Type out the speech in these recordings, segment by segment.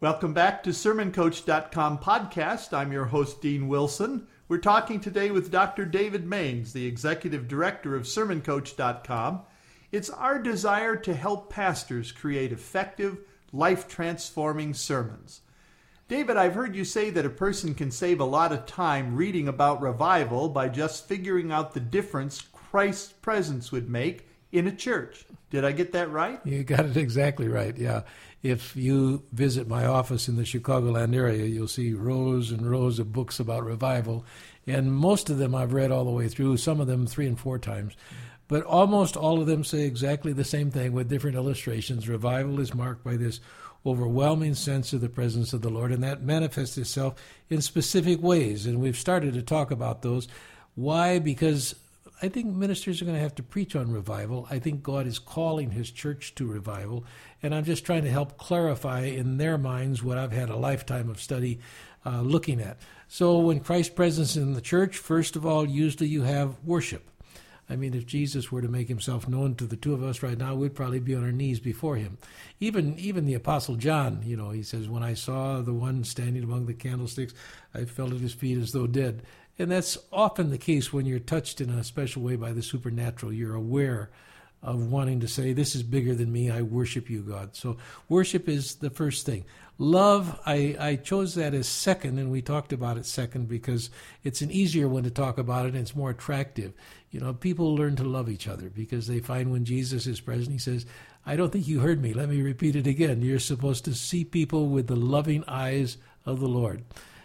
Welcome back to SermonCoach.com podcast. I'm your host, Dean Wilson. We're talking today with Dr. David Maines, the Executive Director of SermonCoach.com. It's our desire to help pastors create effective, life-transforming sermons. David, I've heard you say that a person can save a lot of time reading about revival by just figuring out the difference Christ's presence would make in a church. Did I get that right? You got it exactly right, yeah. If you visit my office in the Chicagoland area, you'll see rows and rows of books about revival, and most of them I've read all the way through, some of them 3 and 4 times. But almost all of them say exactly the same thing with different illustrations. Revival is marked by this overwhelming sense of the presence of the Lord, and that manifests itself in specific ways, and we've started to talk about those. Why? Because I think ministers are going to have to preach on revival. I think God is calling his church to revival, and I'm just trying to help clarify in their minds what I've had a lifetime of study looking at. So when Christ's presence in the church, first of all, usually you have worship. I mean, if Jesus were to make himself known to the two of us right now, we'd probably be on our knees before him. Even the Apostle John, he says, when I saw the one standing among the candlesticks, I fell at his feet as though dead. And that's often the case when you're touched in a special way by the supernatural. You're aware of wanting to say, this is bigger than me, I worship you, God. So worship is the first thing. Love, I chose that as second, and we talked about it second because it's an easier one to talk about it and it's more attractive. People learn to love each other because they find when Jesus is present, he says, I don't think you heard me. Let me repeat it again. You're supposed to see people with the loving eyes of the Lord.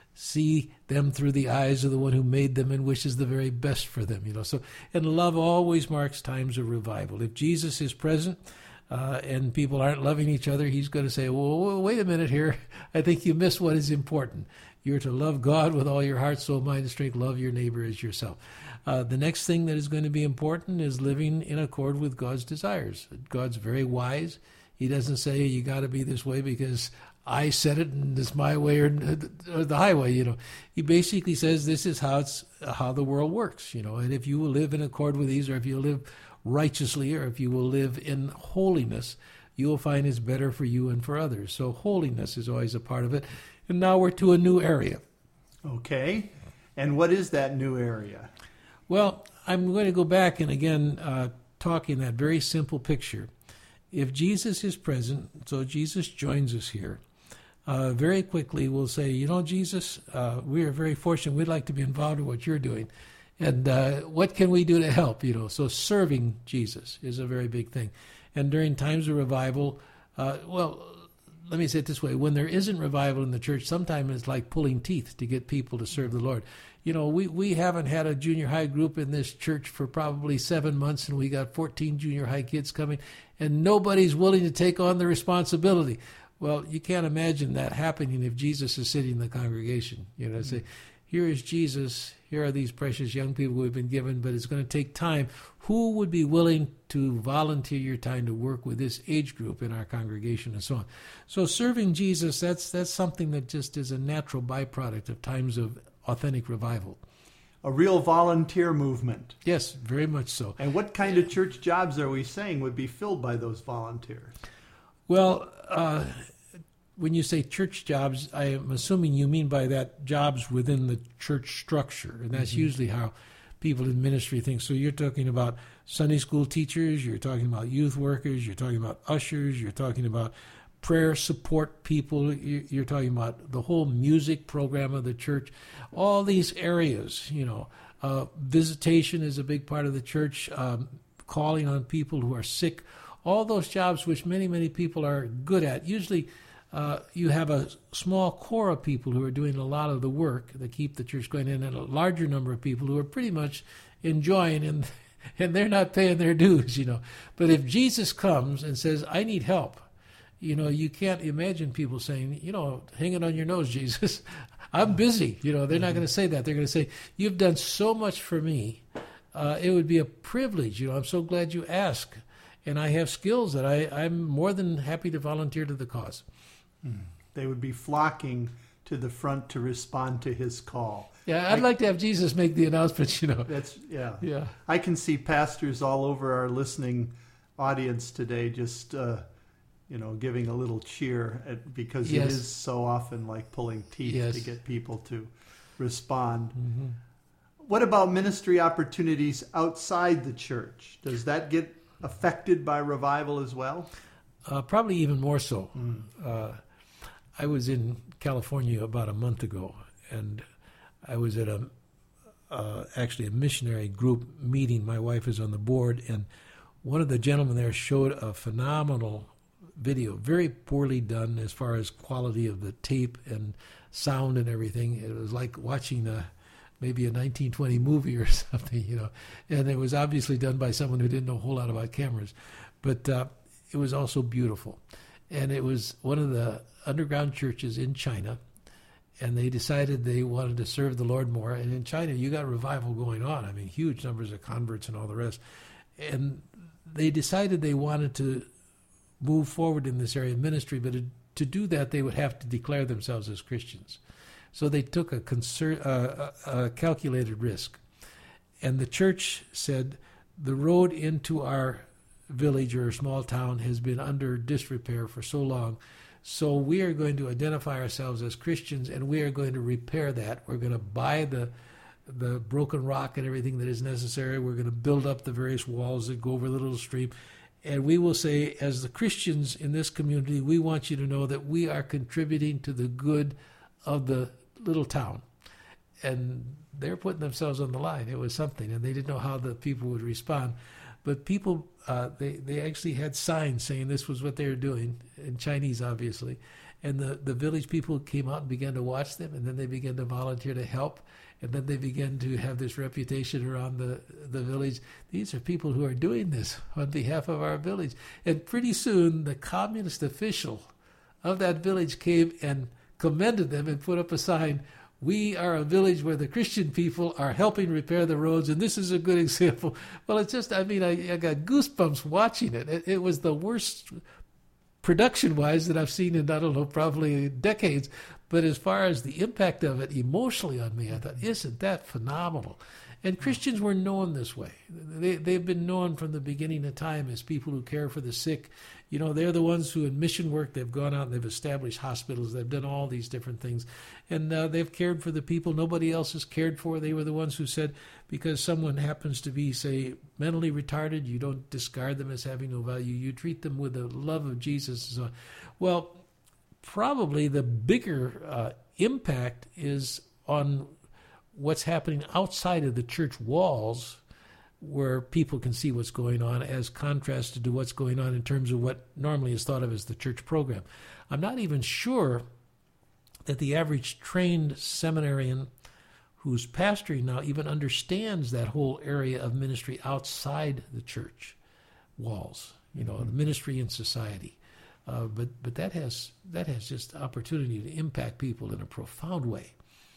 See them through the eyes of the one who made them and wishes the very best for them. So, and love always marks times of revival. If Jesus is present and people aren't loving each other, he's going to say, well, wait a minute here. I think you missed what is important. You're to love God with all your heart, soul, mind, and strength. Love your neighbor as yourself. The next thing that is going to be important is living in accord with God's desires. God's very wise. He doesn't say you got to be this way because I said it and it's my way or the highway. He basically says this is how the world works. And if you will live in accord with these, or if you live righteously, or if you will live in holiness, you will find it's better for you and for others. So holiness is always a part of it. And now we're to a new area. Okay. And what is that new area? Well, I'm going to go back and again talk in that very simple picture. If Jesus is present, so Jesus joins us here, very quickly we'll say, Jesus, we are very fortunate. We'd like to be involved in what you're doing. And what can we do to help? So serving Jesus is a very big thing. And during times of revival, let me say it this way. When there isn't revival in the church, sometimes it's like pulling teeth to get people to serve the Lord. We haven't had a junior high group in this church for probably 7 months, and we got 14 junior high kids coming, and nobody's willing to take on the responsibility. Well, you can't imagine that happening if Jesus is sitting in the congregation. Say, here is Jesus, here are these precious young people who have been given, but it's going to take time. Who would be willing to volunteer your time to work with this age group in our congregation and so on? So serving Jesus, that's something that just is a natural byproduct of times of authentic revival. A real volunteer movement. Yes, very much so. And what kind of church jobs are we saying would be filled by those volunteers? Well, when you say church jobs, I am assuming you mean by that jobs within the church structure, and that's usually how people in ministry think. So you're talking about Sunday school teachers, you're talking about youth workers, you're talking about ushers, you're talking about prayer support people, you're talking about the whole music program of the church, all these areas, visitation is a big part of the church, calling on people who are sick, all those jobs which many, many people are good at. Usually you have a small core of people who are doing a lot of the work that keep the church going in, and a larger number of people who are pretty much enjoying and they're not paying their dues, But if Jesus comes and says, I need help, you can't imagine people saying, hang it on your nose, Jesus. I'm busy. They're not going to say that. They're going to say, you've done so much for me. It would be a privilege. I'm so glad you asked. And I have skills that I'm more than happy to volunteer to the cause. They would be flocking to the front to respond to his call. Yeah, I'd like to have Jesus make the announcement, Yeah. I can see pastors all over our listening audience today just giving a little cheer because Yes. it is so often like pulling teeth Yes. to get people to respond. Mm-hmm. What about ministry opportunities outside the church? Does that get affected by revival as well? Probably even more so. I was in California about a month ago, and I was at actually a missionary group meeting. My wife is on the board, and one of the gentlemen there showed a phenomenal video, very poorly done as far as quality of the tape and sound and everything. It was like watching maybe a 1920 movie or something, and it was obviously done by someone who didn't know a whole lot about cameras, but it was also beautiful. And it was one of the underground churches in China, and they decided they wanted to serve the Lord more. And in China, you got revival going on. I mean, huge numbers of converts and all the rest. And they decided they wanted to move forward in this area of ministry, but to do that, they would have to declare themselves as Christians. So they took a calculated risk. And the church said, the road into our village or small town has been under disrepair for so long, so we are going to identify ourselves as Christians, and we are going to repair that. We're going to buy the broken rock and everything that is necessary. We're going to build up the various walls that go over the little stream. And we will say, as the Christians in this community, we want you to know that we are contributing to the good of the little town. And they're putting themselves on the line. It was something, and they didn't know how the people would respond. But people, they actually had signs saying this was what they were doing, in Chinese, obviously. And the village people came out and began to watch them, and then they began to volunteer to help. And then they began to have this reputation around the village. These are people who are doing this on behalf of our village. And pretty soon, the communist official of that village came and commended them and put up a sign, "We are a village where the Christian people are helping repair the roads, and this is a good example." Well, it's just, I got goosebumps watching it. It was the worst production-wise that I've seen in, I don't know, probably decades. But as far as the impact of it emotionally on me, I thought, isn't that phenomenal? And Christians were known this way. They've been known from the beginning of time as people who care for the sick. They're the ones who in mission work, they've gone out and they've established hospitals. They've done all these different things. And they've cared for the people nobody else has cared for. They were the ones who said, because someone happens to be, say, mentally retarded, you don't discard them as having no value. You treat them with the love of Jesus and so on. Well, probably the bigger impact is on what's happening outside of the church walls, where people can see what's going on, as contrasted to what's going on in terms of what normally is thought of as the church program. I'm not even sure that the average trained seminarian who's pastoring now even understands that whole area of ministry outside the church walls, the ministry in society. But that has just opportunity to impact people in a profound way.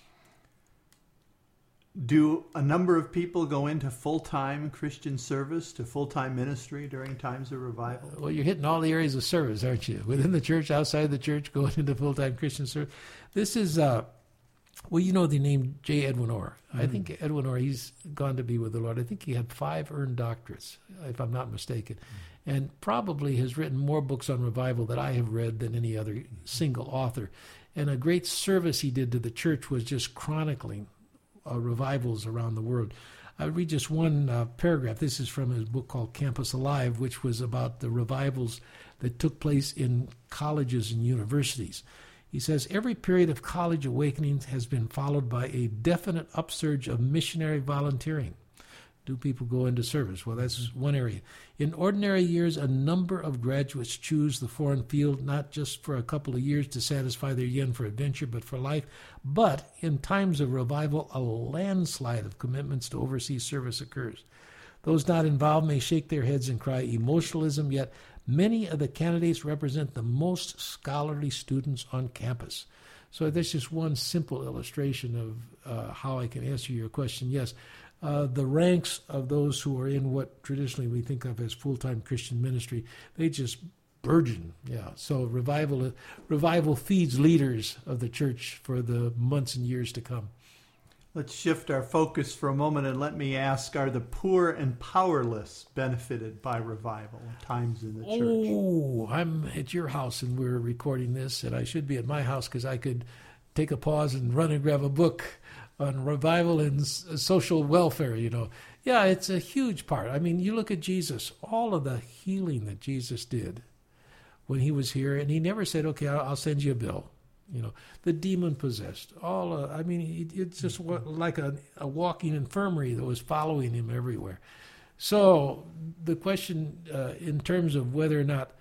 Do a number of people go into full-time Christian service, to full-time ministry during times of revival? Well, you're hitting all the areas of service, aren't you? Within the church, outside the church, going into full-time Christian service. This is, the name J. Edwin Orr. Mm-hmm. I think Edwin Orr, he's gone to be with the Lord. I think he had 5 earned doctorates, if I'm not mistaken. Mm-hmm. And probably has written more books on revival that I have read than any other single author. And a great service he did to the church was just chronicling revivals around the world. I read just one paragraph. This is from his book called Campus Alive, which was about the revivals that took place in colleges and universities. He says, every period of college awakening has been followed by a definite upsurge of missionary volunteering. Do people go into service? Well, that's one area. In ordinary years, a number of graduates choose the foreign field, not just for a couple of years to satisfy their yen for adventure, but for life. But in times of revival, a landslide of commitments to overseas service occurs. Those not involved may shake their heads and cry emotionalism, yet many of the candidates represent the most scholarly students on campus. So that's just one simple illustration of how I can answer your question. Yes, the ranks of those who are in what traditionally we think of as full-time Christian ministry, they just burgeon. Yeah. So revival feeds leaders of the church for the months and years to come. Let's shift our focus for a moment and let me ask, are the poor and powerless benefited by revival at times in the church? Oh, I'm at your house and we're recording this, and I should be at my house because I could take a pause and run and grab a book on revival and social welfare, Yeah, it's a huge part. I mean, you look at Jesus, all of the healing that Jesus did when he was here, and he never said, okay, I'll send you a bill. The demon-possessed, it's just like a walking infirmary that was following him everywhere. So the question in terms of whether or not,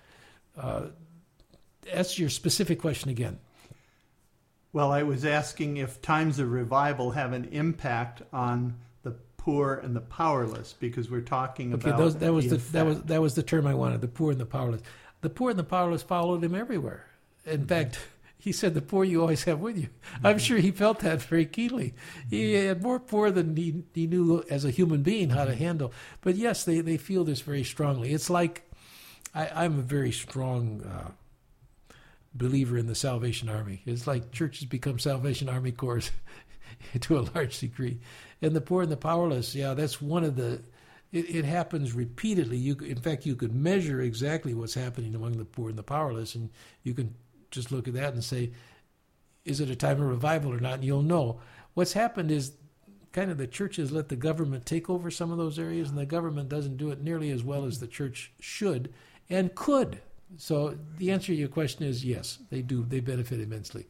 that's your specific question again. Well, I was asking if times of revival have an impact on the poor and the powerless, because we're talking about that was the term I wanted, the poor and the powerless. The poor and the powerless followed him everywhere. In fact, he said, the poor you always have with you. I'm sure he felt that very keenly. He had more poor than he knew as a human being how to handle. But yes, they feel this very strongly. It's like, I'm a very strong believer in the Salvation Army. It's like churches become Salvation Army Corps to a large degree. And the poor and the powerless, that's one of the... It happens repeatedly. In fact, you could measure exactly what's happening among the poor and the powerless, and you can just look at that and say, is it a time of revival or not? And you'll know. What's happened is kind of the church has let the government take over some of those areas, and the government doesn't do it nearly as well as the church should and could. So the answer to your question is yes, they do. They benefit immensely.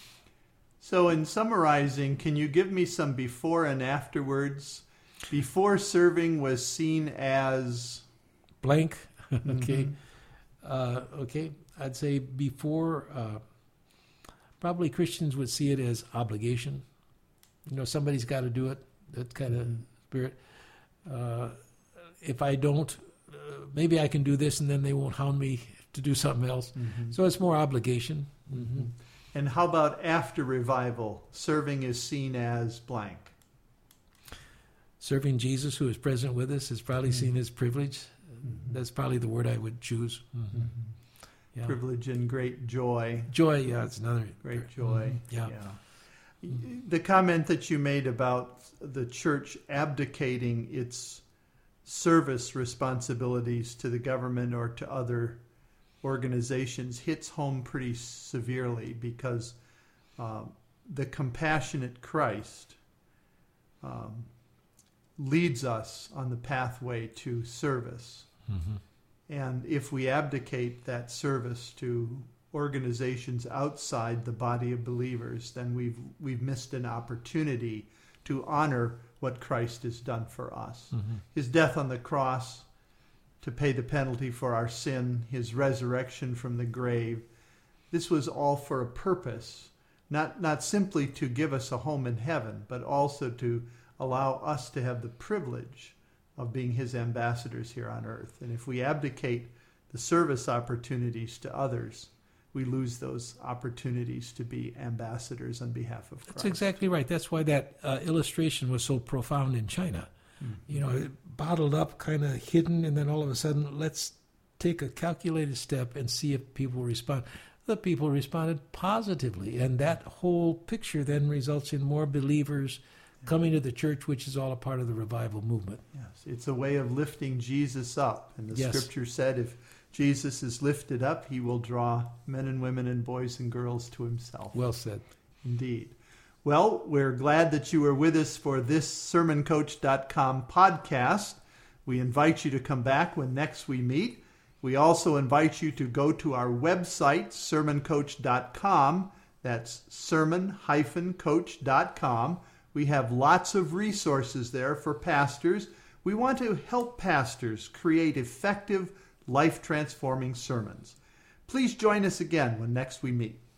So in summarizing, can you give me some before and afterwards? Before, serving was seen as... blank. Okay. Okay. I'd say before, probably Christians would see it as obligation. Somebody's got to do it. That kind of spirit. If I don't, maybe I can do this, and then they won't hound me to do something else. Mm-hmm. So it's more obligation. Mm-hmm. And how about after revival? Serving is seen as blank. Serving Jesus, who is present with us, is probably seen as privilege. Mm-hmm. That's probably the word I would choose. Mm-hmm. Yeah. Privilege and great joy. Joy, yeah, it's another great joy. Yeah. The comment that you made about the church abdicating its service responsibilities to the government or to other organizations hits home pretty severely, because the compassionate Christ leads us on the pathway to service. Mm-hmm. And if we abdicate that service to organizations outside the body of believers, then we've missed an opportunity to honor what Christ has done for us. Mm-hmm. His death on the cross to pay the penalty for our sin, his resurrection from the grave. This was all for a purpose, not simply to give us a home in heaven, but also to allow us to have the privilege of being his ambassadors here on earth. And if we abdicate the service opportunities to others, we lose those opportunities to be ambassadors on behalf of Christ. That's exactly right. That's why that illustration was so profound in China. Mm-hmm. Bottled up, kind of hidden, and then all of a sudden, let's take a calculated step and see if people respond. The people responded positively, and that whole picture then results in more believers coming to the church, which is all a part of the revival movement. Yes, it's a way of lifting Jesus up. And the scripture said, if Jesus is lifted up, he will draw men and women and boys and girls to himself. Well said. Indeed. Well, we're glad that you were with us for this SermonCoach.com podcast. We invite you to come back when next we meet. We also invite you to go to our website, SermonCoach.com. That's sermon-coach.com. We have lots of resources there for pastors. We want to help pastors create effective, life-transforming sermons. Please join us again when next we meet.